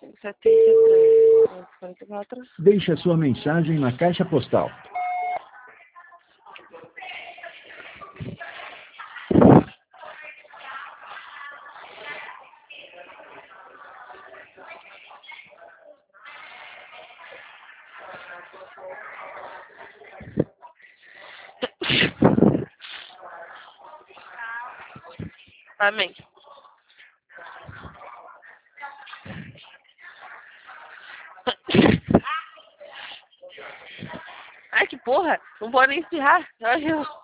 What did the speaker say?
73, Deixe a sua mensagem na caixa postal. Amém. Ai, que porra! Não pode nem espirrar. Ai, eu...